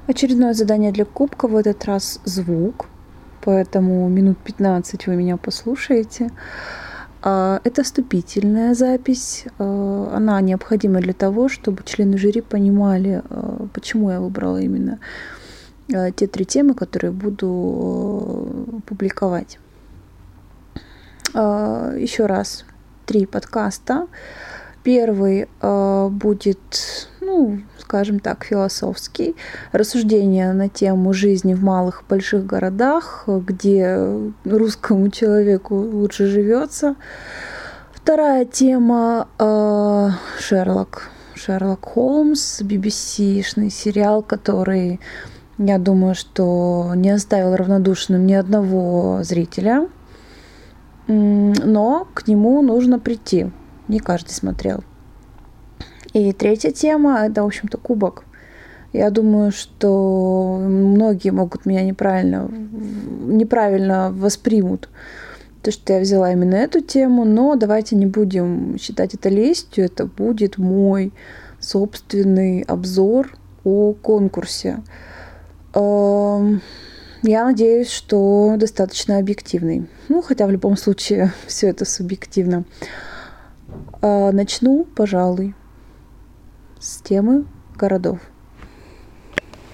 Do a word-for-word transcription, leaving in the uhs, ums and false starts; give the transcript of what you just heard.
Очередное задание для кубка, в этот раз звук, поэтому минут пятнадцать вы меня послушаете. Это вступительная запись, она необходима для того, чтобы члены жюри понимали, почему я выбрала именно те три темы, которые буду публиковать. Еще раз, три подкаста. Первый будет, ну, скажем так, философский. Рассуждение на тему жизни в малых и больших городах, где русскому человеку лучше живется. Вторая тема э, Шерлок. Шерлок Холмс, би би си-шный сериал, который, я думаю, что не оставил равнодушным ни одного зрителя. Но к нему нужно прийти. Не каждый смотрел. И третья тема – это, в общем-то, кубок. Я думаю, что многие могут меня неправильно, неправильно воспримут, то, что я взяла именно эту тему, но давайте не будем считать это лестью, это будет мой собственный обзор о конкурсе. Я надеюсь, что достаточно объективный. Ну, хотя в любом случае все это субъективно. Начну, пожалуй, с темы городов.